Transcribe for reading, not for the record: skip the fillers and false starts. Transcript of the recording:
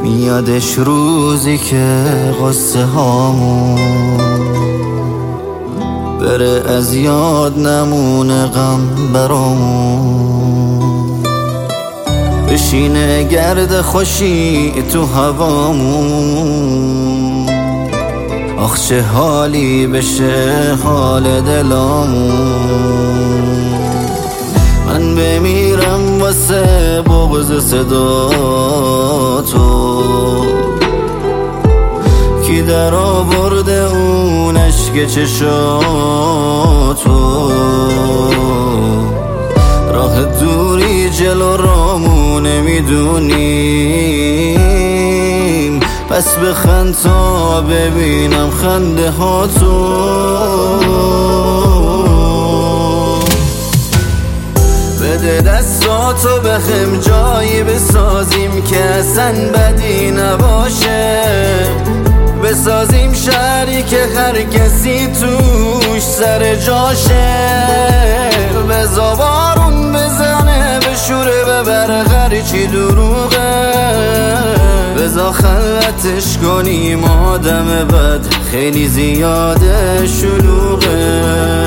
میادش روزی که قصه هامون بره از یاد نمونه غم برامون، بشینه گرد خوشی تو هوامون. آخ چه حالی بشه حال دلامون. من بمیرم واسه بغض صدا تو، کی در آورده اون اشک چشاتو. راه دوری جلو رامو نمیدونیم، پس بخند تا ببینم خنده ها تو. بده دستاتو بخم جایی بسازیم که اصلا بدی نباشه، بسازیم شهری که هر کسی توش سر جاشه. بزا بارون بزنه بشوره ببره هرچی دروغه، بزا خلوتش کنیم آدم بد خیلی زیاده شلوغه.